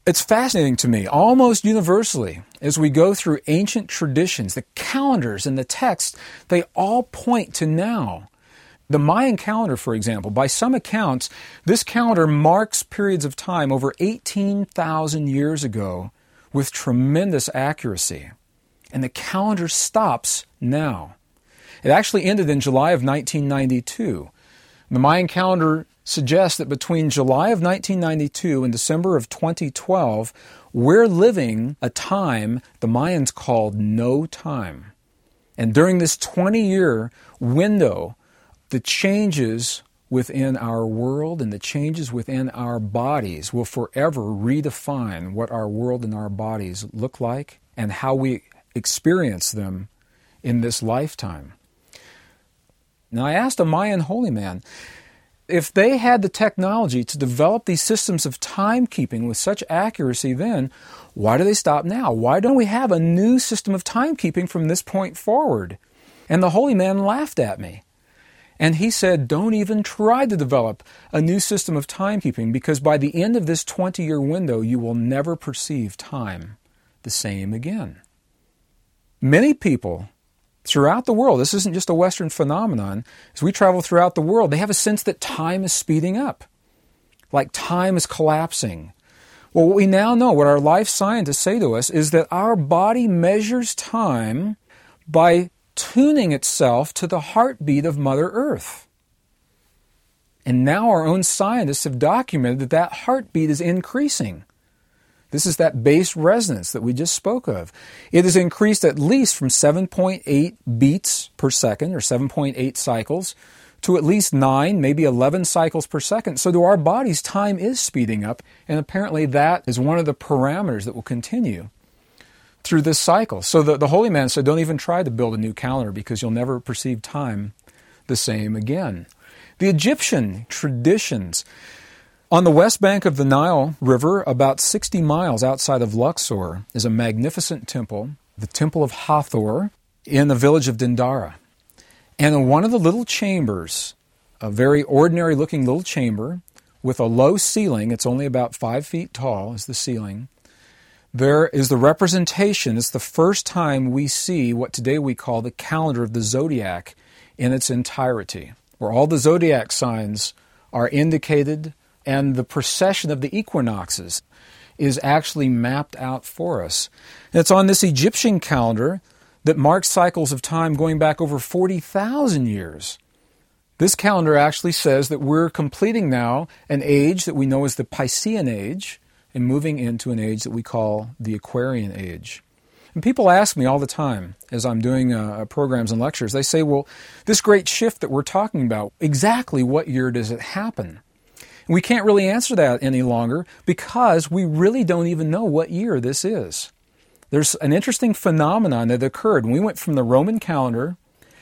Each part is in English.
It's fascinating to me, almost universally, as we go through ancient traditions, the calendars and the texts, they all point to now. The Mayan calendar, for example, by some accounts, this calendar marks periods of time over 18,000 years ago with tremendous accuracy. And the calendar stops now. It actually ended in July of 1992. The Mayan calendar suggests that between July of 1992 and December of 2012, we're living a time the Mayans called no time. And during this 20-year window, the changes within our world and the changes within our bodies will forever redefine what our world and our bodies look like and how we experience them in this lifetime. Now, I asked a Mayan holy man, if they had the technology to develop these systems of timekeeping with such accuracy then, why do they stop now? Why don't we have a new system of timekeeping from this point forward? And the holy man laughed at me. And he said, don't even try to develop a new system of timekeeping, because by the end of this 20-year window, you will never perceive time the same again. Many people throughout the world, this isn't just a Western phenomenon, as we travel throughout the world, they have a sense that time is speeding up, like time is collapsing. Well, what we now know, what our life scientists say to us, is that our body measures time by tuning itself to the heartbeat of Mother Earth. And now our own scientists have documented that that heartbeat is increasing. This is that base resonance that we just spoke of. It has increased at least from 7.8 beats per second, or 7.8 cycles, to at least 9, maybe 11 cycles per second. So to our bodies, time is speeding up, and apparently that is one of the parameters that will continue through this cycle. So the holy man said, don't even try to build a new calendar, because you'll never perceive time the same again. The Egyptian traditions. On the west bank of the Nile River, about 60 miles outside of Luxor, is a magnificent temple, the Temple of Hathor, in the village of Dendara. And in one of the little chambers, a very ordinary-looking little chamber with a low ceiling, it's only about 5 feet tall is the ceiling, there is the representation. It's the first time we see what today we call the calendar of the zodiac in its entirety, where all the zodiac signs are indicated and the precession of the equinoxes is actually mapped out for us. And it's on this Egyptian calendar that marks cycles of time going back over 40,000 years. This calendar actually says that we're completing now an age that we know as the Piscean Age, and moving into an age that we call the Aquarian Age. And people ask me all the time, as I'm doing programs and lectures, they say, well, this great shift that we're talking about, exactly what year does it happen? And we can't really answer that any longer, because we really don't even know what year this is. There's an interesting phenomenon that occurred when we went from the Roman calendar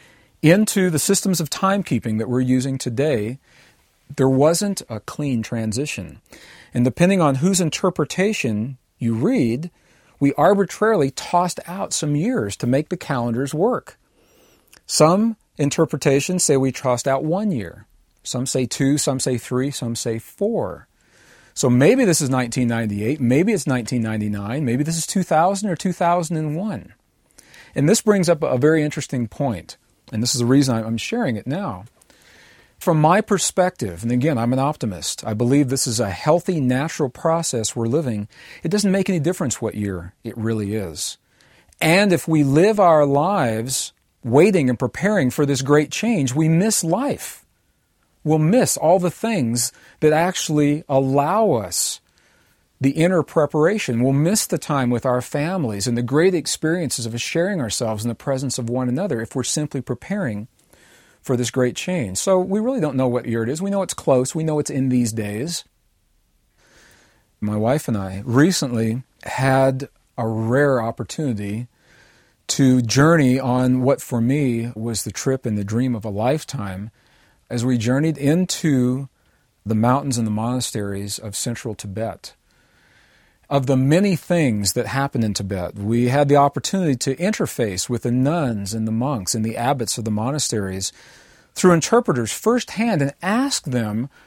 into the systems of timekeeping that we're using today. There wasn't a clean transition. And depending on whose interpretation you read, we arbitrarily tossed out some years to make the calendars work. Some interpretations say we tossed out 1 year. Some say 2, some say 3, some say 4. So maybe this is 1998, maybe it's 1999, maybe this is 2000 or 2001. And this brings up a very interesting point, and this is the reason I'm sharing it now. From my perspective, and again, I'm an optimist, I believe this is a healthy, natural process we're living. It doesn't make any difference what year it really is. And if we live our lives waiting and preparing for this great change, we miss life. We'll miss all the things that actually allow us the inner preparation. We'll miss the time with our families and the great experiences of sharing ourselves in the presence of one another if we're simply preparing for this great change. So we really don't know what year it is. We know it's close. We know it's in these days. My wife and I recently had a rare opportunity to journey on what for me was the trip and the dream of a lifetime as we journeyed into the mountains and the monasteries of central Tibet. Of the many things that happened in Tibet, we had the opportunity to interface with the nuns and the monks and the abbots of the monasteries through interpreters firsthand and ask them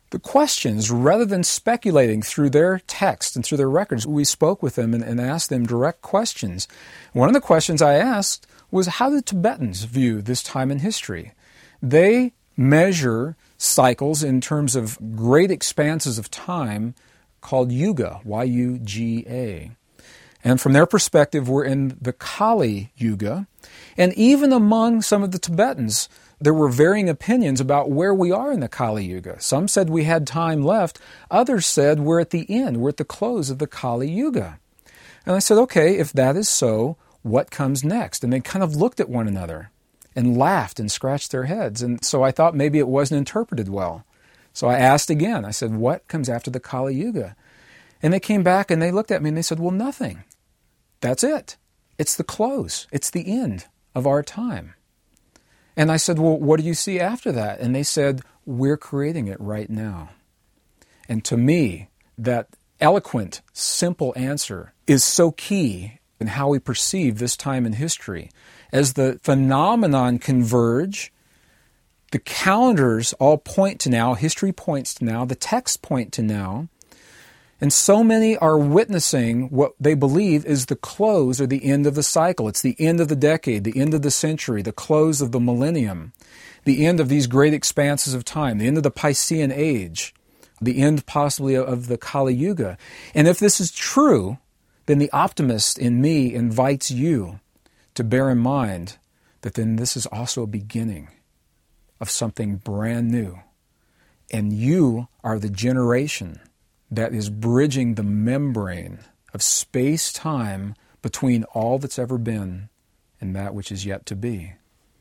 the questions, rather than speculating through their text and through their records, we spoke with them and asked them direct questions. One of the questions I asked was, how do Tibetans view this time in history? They measure cycles in terms of great expanses of time called Yuga, Y-U-G-A. And from their perspective, we're in the Kali Yuga. And even among some of the Tibetans, there were varying opinions about where we are in the Kali Yuga. Some said we had time left. Others said we're at the end, we're at the close of the Kali Yuga. And I said, okay, if that is so, what comes next? And they kind of looked at one another and laughed and scratched their heads. And so I thought maybe it wasn't interpreted well. So I asked again. I said, what comes after the Kali Yuga? And they came back and they looked at me and they said, well, nothing. That's it. It's the close. It's the end of our time. And I said, well, what do you see after that? And they said, we're creating it right now. And to me, that eloquent, simple answer is so key in how we perceive this time in history. As the phenomenon converge, the calendars all point to now, history points to now, the texts point to now, and so many are witnessing what they believe is the close or the end of the cycle. It's the end of the decade, the end of the century, the close of the millennium, the end of these great expanses of time, the end of the Piscean Age, the end possibly of the Kali Yuga. And if this is true, then the optimist in me invites you to bear in mind that then this is also a beginning of something brand new. And you are the generation that is bridging the membrane of space-time between all that's ever been and that which is yet to be.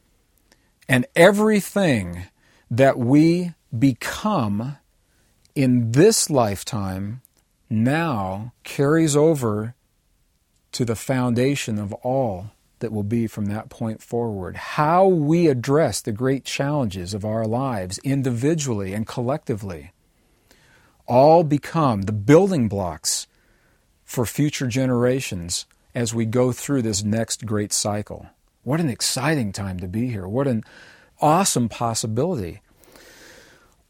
And everything that we become in this lifetime now carries over to the foundation of all that will be from that point forward. How we address the great challenges of our lives individually and collectively all become the building blocks for future generations as we go through this next great cycle. What an exciting time to be here. What an awesome possibility.